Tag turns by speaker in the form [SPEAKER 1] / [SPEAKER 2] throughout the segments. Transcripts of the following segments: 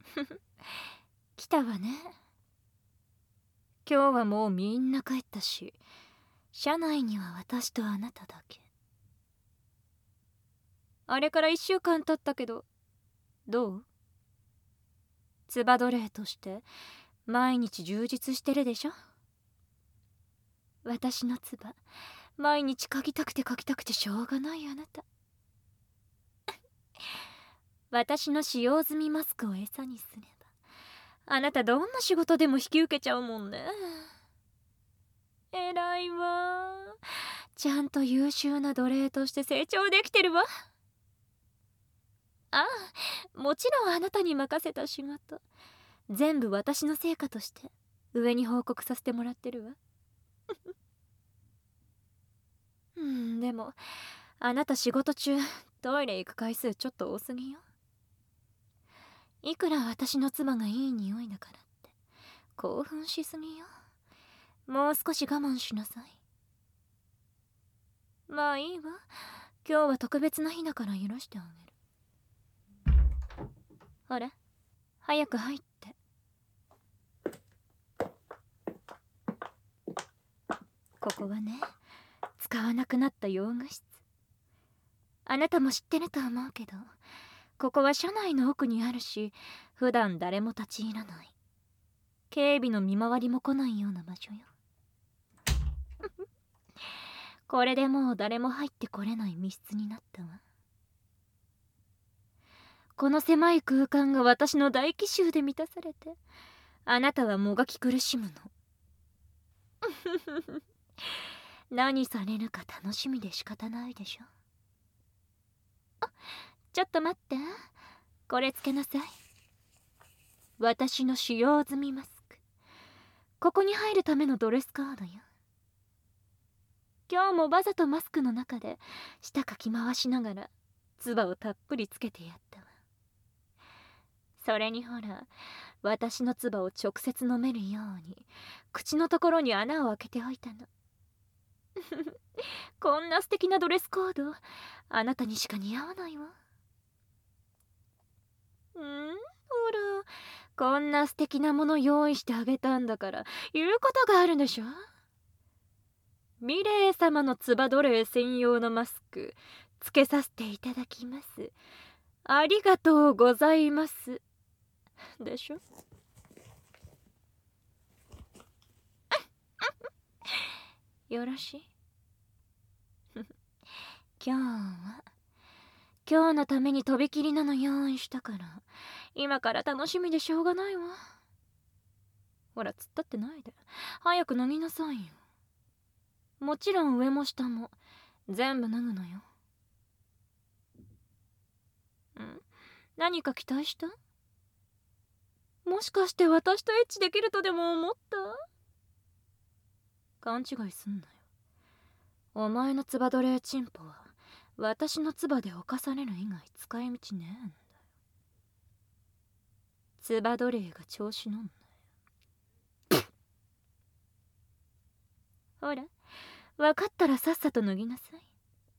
[SPEAKER 1] 来たわね。今日はもうみんな帰ったし、車内には私とあなただけ。あれから1週間経ったけど、どう？つば奴隷として毎日充実してるでしょ？私のつば、毎日嗅ぎたくて嗅ぎたくてしょうがないあなた。私の使用済みマスクを餌にすれば、あなたどんな仕事でも引き受けちゃうもんね。偉いわ。ちゃんと優秀な奴隷として成長できてるわ。ああ、もちろんあなたに任せた仕事、全部私の成果として上に報告させてもらってるわ。でもあなた仕事中トイレ行く回数ちょっと多すぎよ。いくら私の妻がいい匂いだからって興奮しすぎよ。もう少し我慢しなさい。まあいいわ、今日は特別な日だから許してあげる。ほら、早く入って。ここはね、使わなくなった用具室。あなたも知ってると思うけど、ここは車内の奥にあるし、普段誰も立ち入らない、警備の見回りも来ないような場所よ。これでもう誰も入ってこれない密室になったわ。この狭い空間が私の大奇襲で満たされて、あなたはもがき苦しむの。何されるか楽しみで仕方ないでしょ。ちょっと待って、これつけなさい。私の使用済みマスク。ここに入るためのドレスコードよ。今日もわざとマスクの中で舌かき回しながら唾をたっぷりつけてやったわ。それにほら、私の唾を直接飲めるように口のところに穴を開けておいたの。こんな素敵なドレスコード、あなたにしか似合わないわ。ほら、こんな素敵なもの用意してあげたんだから言うことがあるでしょ。ミレイ様のつば奴隷専用のマスクつけさせていただきます。ありがとうございますでしょ。よろしい。今日のためにとびきりなの用意したから、今から楽しみでしょうがないわ。ほら、突っ立ってないで早く脱ぎなさいよ。もちろん上も下も全部脱ぐのよ。何か期待した？もしかして私とエッチできるとでも思った？勘違いすんなよ。お前のつば奴隷チンポは私のつばで侵される以外使い道ねえんだよ。つば奴隷が調子乗んなよ。ほら、分かったらさっさと脱ぎなさい。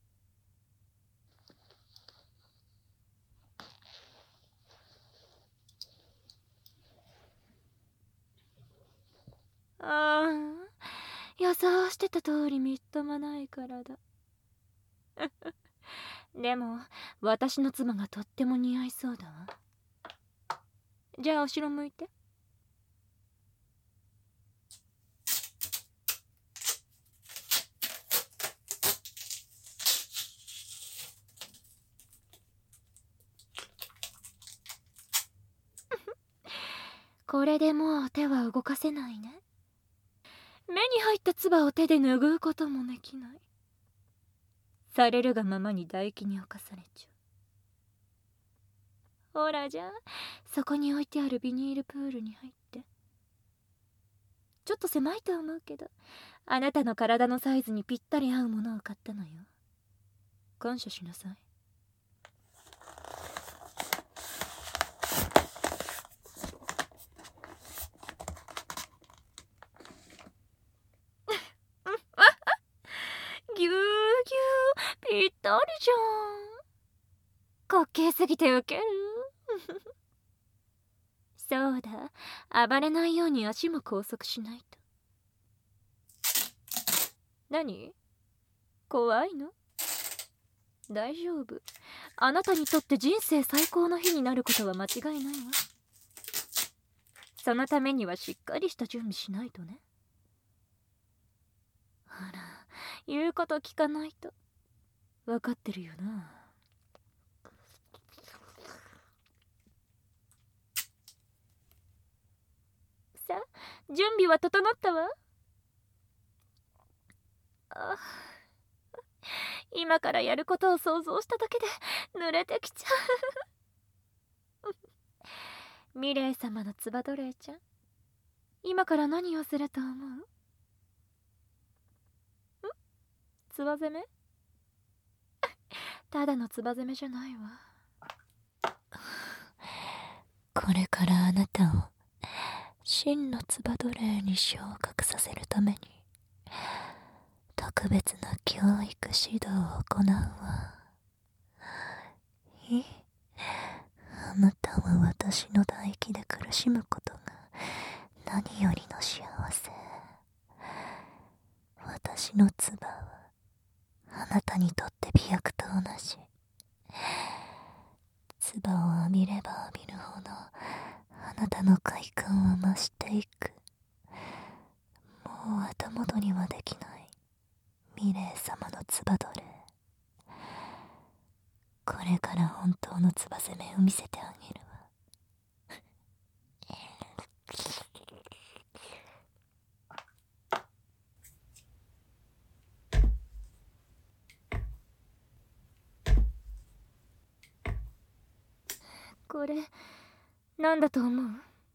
[SPEAKER 1] ああ、予想してた通りみっともないからだ。でも私の妻がとっても似合いそうだわ。じゃあ後ろ向いて。これでもう手は動かせないね。目に入った唾を手で拭うこともできない。されるがままに唾液に侵されちゃう。ほら、じゃあそこに置いてあるビニールプールに入って。ちょっと狭いと思うけど、あなたの体のサイズにぴったり合うものを買ったのよ。感謝しなさい。ぎゅうぎゅう、ぴったりじゃん。滑稽すぎてウケる。 そうだ、暴れないように足も拘束しないと。何？怖いの？大丈夫。あなたにとって人生最高の日になることは間違いないわ。そのためにはしっかりした準備しないとね。ほら、言うこと聞かないと。分かってるよな。さあ、準備は整ったわ。あ、今からやることを想像しただけで濡れてきちゃうミレイ様のつば奴隷ちゃん、今から何をすると思う？つば攻め？ただのつば攻めじゃないわ。これからあなたを真のつば奴隷に昇格させるために特別な教育指導を行うわ。あなたは私の唾液で苦しむことが何よりの幸せ。私の唾はあなたにとって美薬と同じ。唾を浴びれば浴びるほどあなたの快感は増していく。もう後戻りはできないミレイ様のつば奴隷。これから本当のつば攻めを見せてあげるわ。これなんだと思う？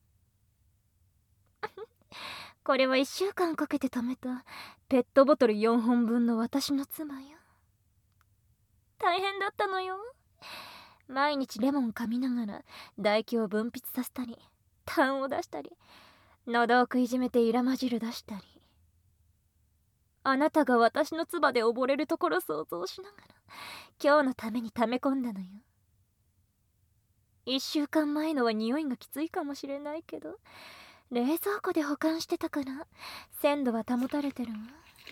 [SPEAKER 1] これは1週間かけて貯めたペットボトル4本分の私の妻よ。大変だったのよ。毎日レモン噛みながら唾液を分泌させたり、痰を出したり、喉を食いじめてイラ混じる出したり。あなたが私の唾で溺れるところ想像しながら今日のために溜め込んだのよ。1週間前のは匂いがきついかもしれないけど、冷蔵庫で保管してたから鮮度は保たれてるわ。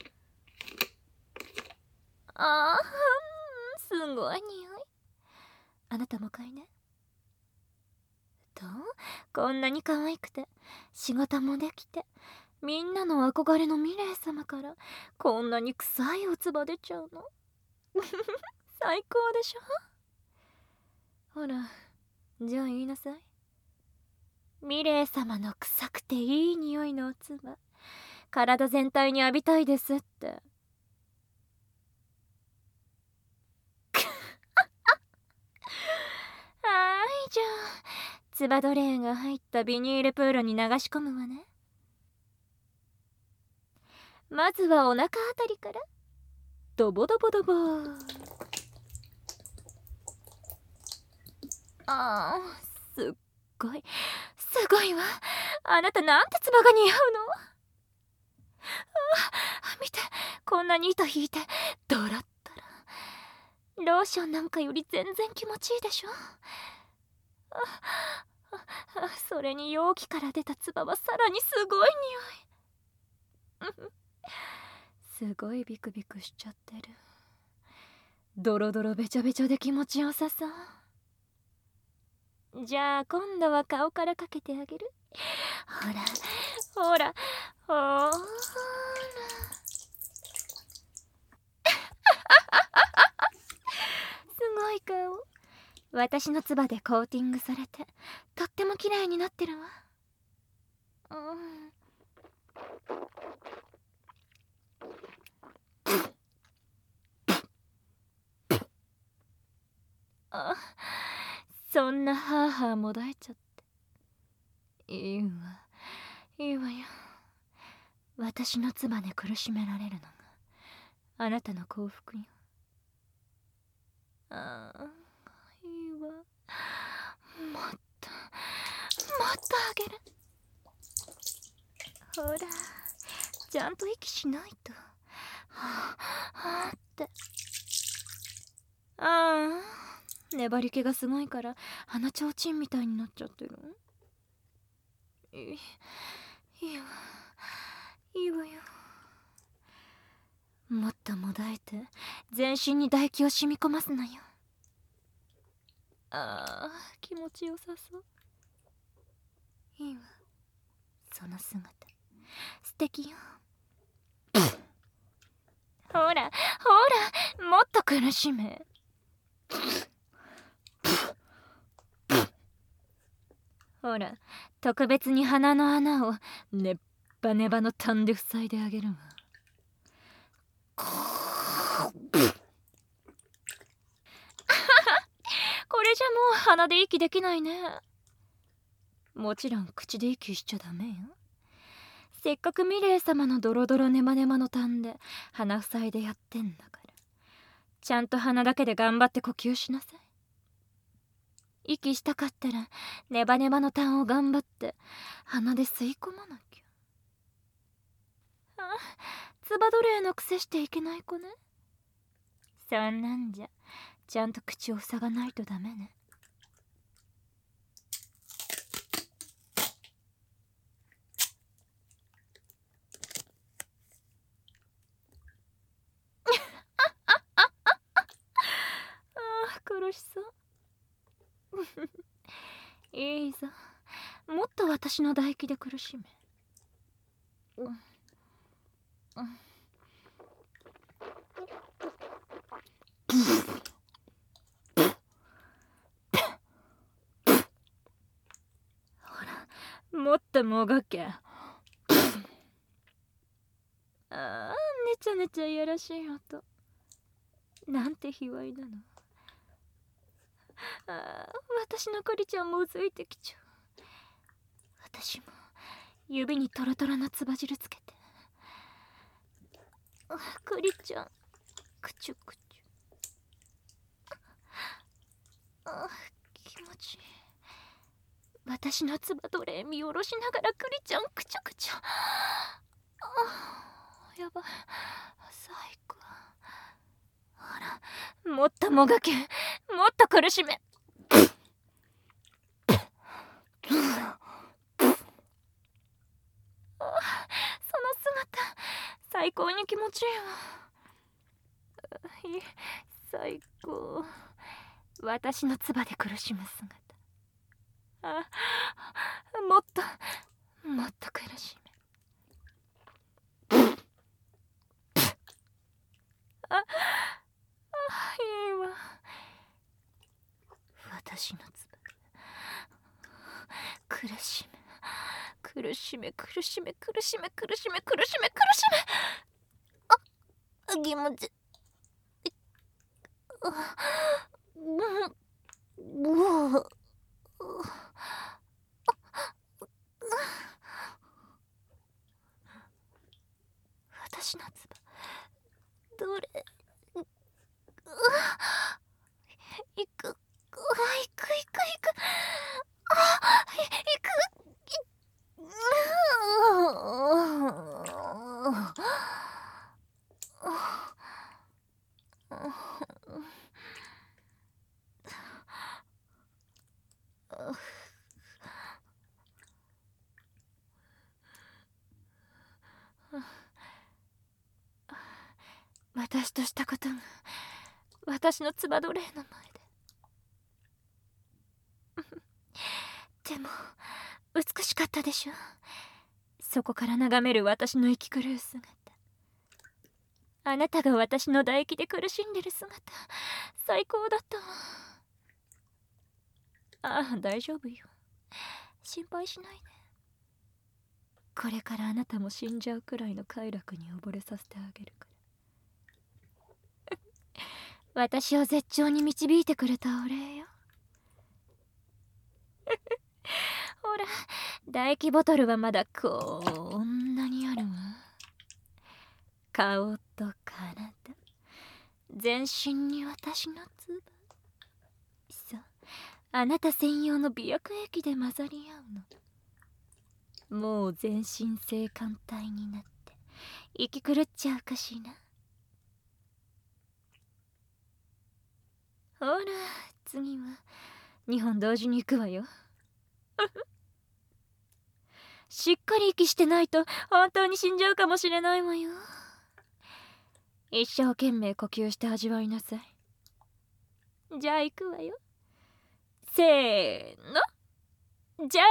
[SPEAKER 1] あー、すごい匂い。あなたもかいね。どう？こんなに可愛くて仕事もできてみんなの憧れのミレイ様からこんなに臭いおつば出ちゃうの最高でしょ。ほら、じゃあ言いなさい。ミレイ様の臭くていい匂いのおつば体全体に浴びたいですって。はい、じゃあつば奴隷が入ったビニールプールに流し込むわね。まずはお腹あたりからドボドボドボ。あー、すっごいわ。あなたなんてつばが似合うの？見て、こんなに糸引いてドラッドラ。ローションなんかより全然気持ちいいでしょ。それに容器から出たつばはさらにすごい匂いすごいビクビクしちゃってる。ドロドロべちゃべちゃで気持ちよさそう。じゃあ今度は顔からかけてあげる。ほらほらほらすごい顔。私の唾でコーティングされてとっても綺麗になってるわ。あ、そんなハーハーもだえちゃっていいわよ。私の唾で苦しめられるのがあなたの幸福よ。ああ、いいわ。もっとあげる。ほら、ちゃんと息しないと。はあって。ああ、粘り気がすごいから鼻ちょうちんみたいになっちゃってる。 いいわ、いいわよ。もっともだえて全身に唾液を染み込ますなよ。ああ、気持ちよさそう。いいわ、その姿素敵よ。ほらほら、もっと苦しめ。ほら、特別に鼻の穴をねっばねばの痰で塞いであげるわ。これじゃもう鼻で息できないね。もちろん口で息しちゃダメよ。せっかくミレイ様のドロドロネマネマの痰で鼻塞いでやってんだから、ちゃんと鼻だけで頑張って呼吸しなさい。息したかったらネバネバの痰を頑張って鼻で吸い込まなきゃ。あ、つば奴隷の癖していけない子ね。そんなんじゃちゃんと口を塞がないとダメね。ああ、苦しそう。いいぞ、もっと私の唾液で苦しめ。ほら、もっともがけ。ああ、ねちゃねちゃいやらしい音。なんて卑猥なの。ああ、私のクリちゃんもうずいてきちゃう。私も指にトロトロのつば汁つけて。クリちゃん、くちゅくちゅ。あ、気持ちいい。私のつば奴隷見下ろしながらクリちゃんくちゅくちゅ。あ、やばい、最高。ほら、もっともがけ、もっと苦しめ。その姿最高に気持ちいいわ。最高。私の唾で苦しむ姿。あ、もっともっと苦しめ。あ、いいわ。私の唾苦しめ、苦しめ、苦しめ、苦しめ、苦しめ、苦しめ、苦しめ。あ、気持ち。私の唾どれ。いく、いく、いく、いく。あ、いく。私としたことが私のつば奴隷の前で。でも美しかったでしょ。そこから眺める私の生き狂う姿。あなたが私の唾液で苦しんでる姿、最高だったわ。ああ、大丈夫よ、心配しないで。これからあなたも死んじゃうくらいの快楽に溺れさせてあげるから。私を絶頂に導いてくれたお礼よ。ほら、唾液ボトルはまだこんなにあるわ。顔と体、全身に私の唾。そう、あなた専用の美薬液で混ざり合うの。もう全身性感帯になって息狂っちゃうかしら。ほら、次は2本同時に行くわよ。 しっかり息してないと本当に死んじゃうかもしれないわよ。一生懸命呼吸して味わいなさい。じゃあ行くわよ。せーの、じゃーん。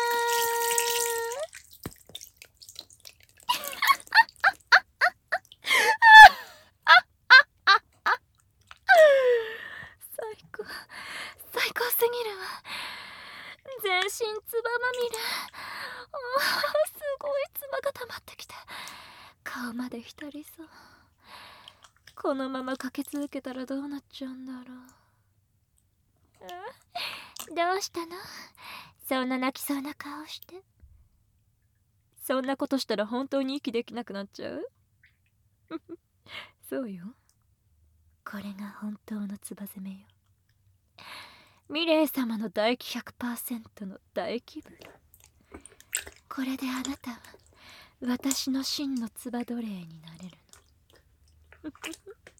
[SPEAKER 1] 最高、最高すぎるわ。全身つばまみれ。すごいつばが溜まってきて顔まで浸りそう。このままかけ続けたらどうなっちゃうんだろう。どうしたの？そんな泣きそうな顔して。そんなことしたら本当に息できなくなっちゃう。そうよ、これが本当のつば攻めよ。ミレイ様の唾液 100% の唾液分。これであなたは私の真のつば奴隷になれるの。